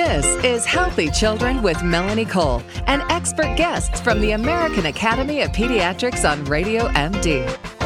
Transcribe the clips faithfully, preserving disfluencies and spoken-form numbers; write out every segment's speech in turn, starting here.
This is Healthy Children with Melanie Cole and expert guests from the American Academy of Pediatrics on Radio M D.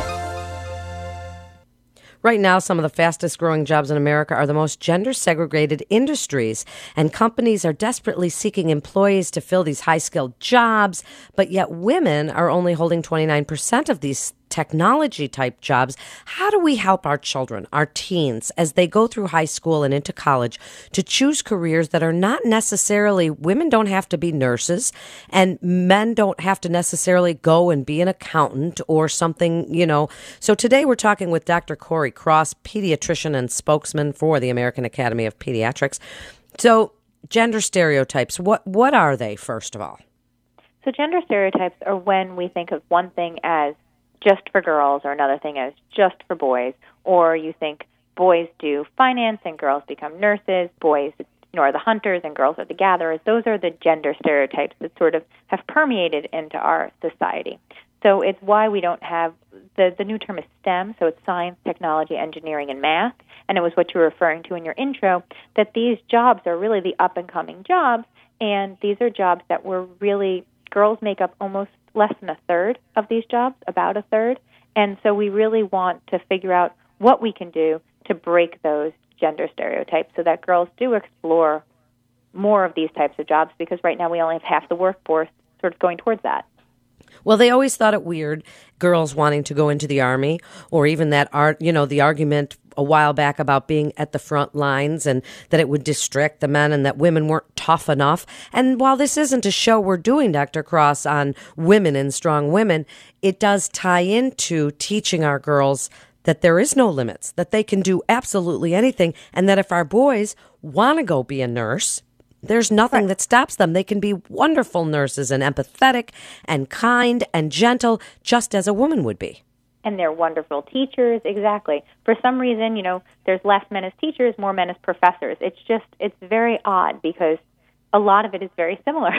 Right now, some of the fastest growing jobs in America are the most gender segregated industries, and companies are desperately seeking employees to fill these high skilled jobs, but yet women are only holding twenty-nine percent of these technology type jobs. How do we help our children, our teens, as they go through high school and into college to choose careers that are not necessarily, women don't have to be nurses and men don't have to necessarily go and be an accountant or something, you know. So today we're talking with Doctor Corey Cross, pediatrician and spokesman for the American Academy of Pediatrics. So gender stereotypes, what, what are they, first of all? So gender stereotypes are when we think of one thing as just for girls or another thing as just for boys, or you think boys do finance and girls become nurses, boys you know, are the hunters and girls are the gatherers. Those are the gender stereotypes that sort of have permeated into our society. So it's why we don't have, the, the new term is STEM, so it's science, technology, engineering, and math, and it was what you were referring to in your intro, that these jobs are really the up-and-coming jobs, and these are jobs that were really, girls make up almost less than a third of these jobs, about a third. And so we really want to figure out what we can do to break those gender stereotypes so that girls do explore more of these types of jobs, because right now we only have half the workforce sort of going towards that. Well, they always thought it weird, girls wanting to go into the Army, or even that art, you know, the argument a while back about being at the front lines and that it would distract the men and that women weren't tough enough. And while this isn't a show we're doing, Doctor Cross, on women and strong women, it does tie into teaching our girls that there is no limits, that they can do absolutely anything, and that if our boys want to go be a nurse, there's nothing that stops them. They can be wonderful nurses and empathetic and kind and gentle, just as a woman would be. And they're wonderful teachers, exactly. For some reason, you know, there's less men as teachers, more men as professors. It's just, it's very odd because a lot of it is very similar.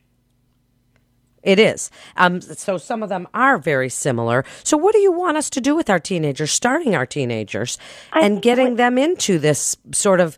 It is. Um, so some of them are very similar. So what do you want us to do with our teenagers, starting our teenagers, I and getting what, them into this sort of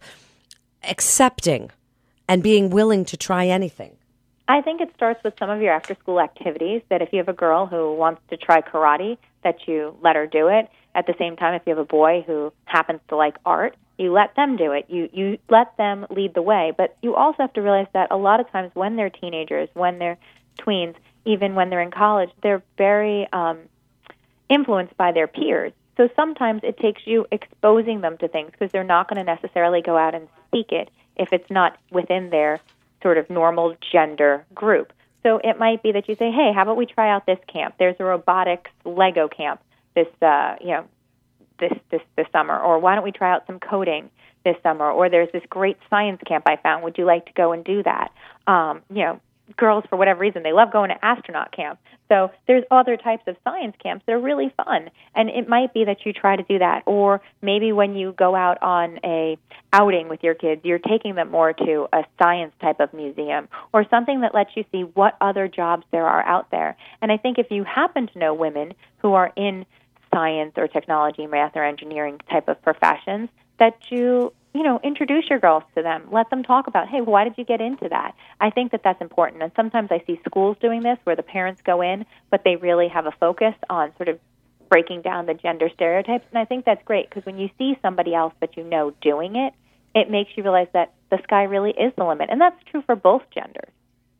accepting and being willing to try anything? I think it starts with some of your after-school activities, that if you have a girl who wants to try karate, that you let her do it. At the same time, if you have a boy who happens to like art, you let them do it. You you let them lead the way. But you also have to realize that a lot of times when they're teenagers, when they're tweens, even when they're in college, they're very um, influenced by their peers. So sometimes it takes you exposing them to things because they're not going to necessarily go out and speak it if it's not within their sort of normal gender group. So it might be that you say, hey, how about we try out this camp? There's a robotics Lego camp this, uh, you know, this, this, this summer. Or why don't we try out some coding this summer? Or there's this great science camp I found. Would you like to go and do that? Um, you know, girls, for whatever reason, they love going to astronaut camp. So there's other types of science camps that are really fun. And it might be that you try to do that. Or maybe when you go out on a outing with your kids, you're taking them more to a science type of museum or something that lets you see what other jobs there are out there. And I think if you happen to know women who are in science or technology, math or engineering type of professions, that you you know, introduce your girls to them. Let them talk about, hey, why did you get into that? I think that that's important. And sometimes I see schools doing this where the parents go in, but they really have a focus on sort of breaking down the gender stereotypes. And I think that's great because when you see somebody else that you know doing it, it makes you realize that the sky really is the limit. And that's true for both genders.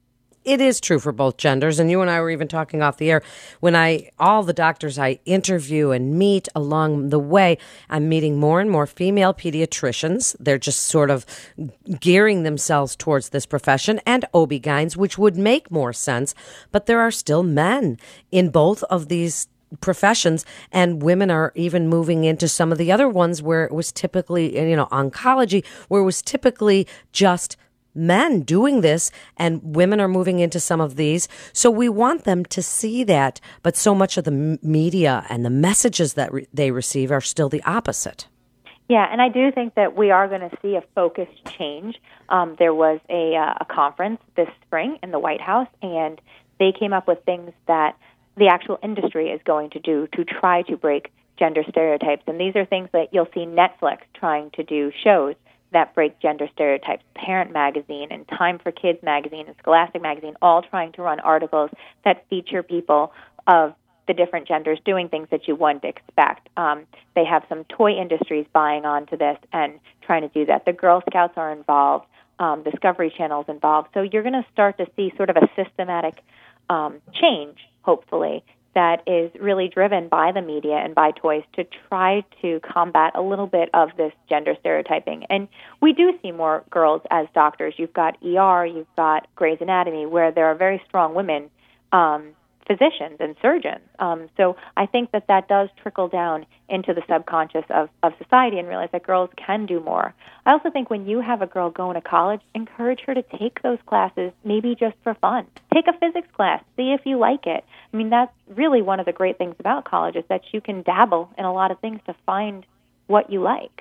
It is true for both genders, and you and I were even talking off the air. When I, all the doctors I interview and meet along the way, I'm meeting more and more female pediatricians. They're just sort of gearing themselves towards this profession, and O B G Y Ns, which would make more sense. But there are still men in both of these professions, and women are even moving into some of the other ones where it was typically, you know, oncology, where it was typically just men doing this, and women are moving into some of these. So we want them to see that, but so much of the m- media and the messages that re- they receive are still the opposite. Yeah, and I do think that we are going to see a focused change. Um, there was a, uh, a conference this spring in the White House, and they came up with things that the actual industry is going to do to try to break gender stereotypes. And these are things that you'll see Netflix trying to do shows that break gender stereotypes. Parent Magazine and Time for Kids Magazine and Scholastic Magazine, all trying to run articles that feature people of the different genders doing things that you wouldn't expect. Um, they have some toy industries buying onto this and trying to do that. The Girl Scouts are involved. Um, Discovery Channel's involved. So you're going to start to see sort of a systematic um, change, hopefully, that is really driven by the media and by toys to try to combat a little bit of this gender stereotyping. And we do see more girls as doctors. You've got E R, you've got Grey's Anatomy, where there are very strong women um, physicians and surgeons. Um, so I think that that does trickle down into the subconscious of, of society and realize that girls can do more. I also think when you have a girl going to college, encourage her to take those classes, maybe just for fun. Take a physics class. See if you like it. I mean, that's really one of the great things about college is that you can dabble in a lot of things to find what you like.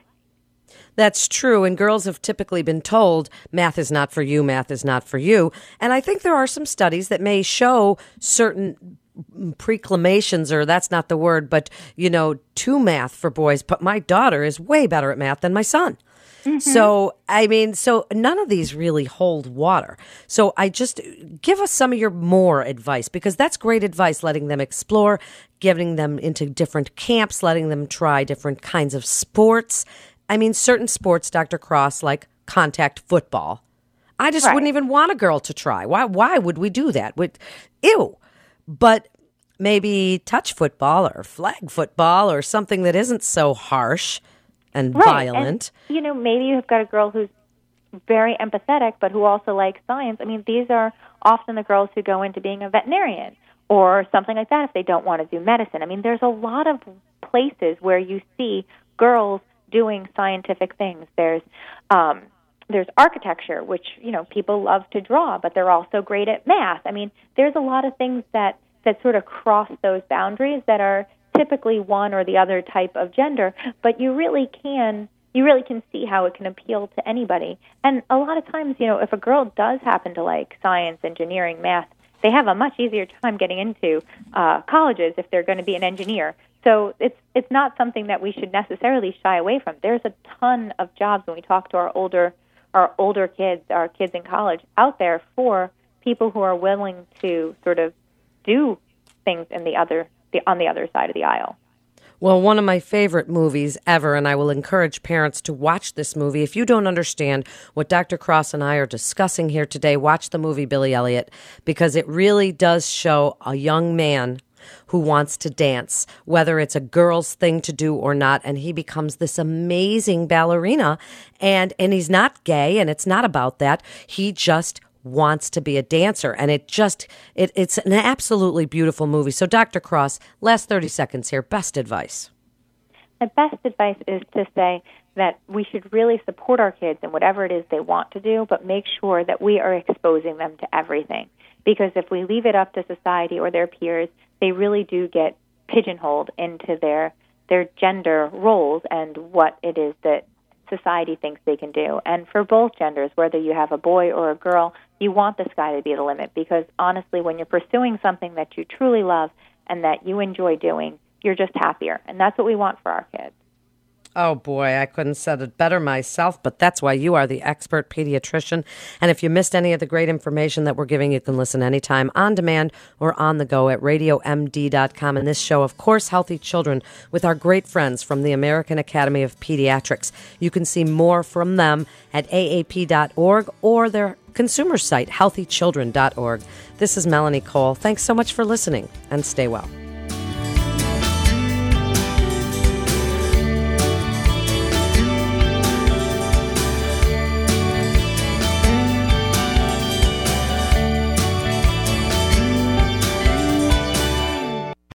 That's true, and girls have typically been told math is not for you, math is not for you. And I think there are some studies that may show certain preclamations, or that's not the word, but, you know, to math for boys. But my daughter is way better at math than my son. Mm-hmm. So, I mean, so none of these really hold water. So I just give us some of your more advice, because that's great advice, letting them explore, getting them into different camps, letting them try different kinds of sports. I mean, certain sports, Doctor Cross, like contact football, I just right. wouldn't even want a girl to try. Why Why would we do that? Would, ew. But maybe touch football or flag football or something that isn't so harsh and right. violent. And, you know, maybe you've got a girl who's very empathetic but who also likes science. I mean, these are often the girls who go into being a veterinarian or something like that if they don't want to do medicine. I mean, there's a lot of places where you see girls doing scientific things. There's um, there's architecture, which, you know, people love to draw, but they're also great at math. I mean, there's a lot of things that, that sort of cross those boundaries that are typically one or the other type of gender, but you really can you really can see how it can appeal to anybody. And a lot of times, you know, if a girl does happen to like science, engineering, math, they have a much easier time getting into uh, colleges if they're going to be an engineer. So it's it's not something that we should necessarily shy away from. There's a ton of jobs when we talk to our older our older kids, our kids in college, out there for people who are willing to sort of do things in the other the, on the other side of the aisle. Well, one of my favorite movies ever, and I will encourage parents to watch this movie. If you don't understand what Doctor Cross and I are discussing here today, watch the movie Billy Elliot, because it really does show a young man who wants to dance, whether it's a girl's thing to do or not, and he becomes this amazing ballerina, and and he's not gay, and it's not about that. He just wants to be a dancer, and it just it, it's an absolutely beautiful movie. So Doctor Cross, last thirty seconds here, best advice. The best advice is to say that we should really support our kids in whatever it is they want to do, but make sure that we are exposing them to everything. Because if we leave it up to society or their peers, they really do get pigeonholed into their their gender roles and what it is that society thinks they can do. And for both genders, whether you have a boy or a girl, you want the sky to be the limit, because honestly, when you're pursuing something that you truly love and that you enjoy doing, you're just happier. And that's what we want for our kids. Oh, boy, I couldn't have said it better myself, but that's why you are the expert pediatrician. And if you missed any of the great information that we're giving, you can listen anytime on demand or on the go at radio m d dot com. And this show, of course, Healthy Children, with our great friends from the American Academy of Pediatrics. You can see more from them at a a p dot org or their consumer site, healthy children dot org. This is Melanie Cole. Thanks so much for listening, and stay well.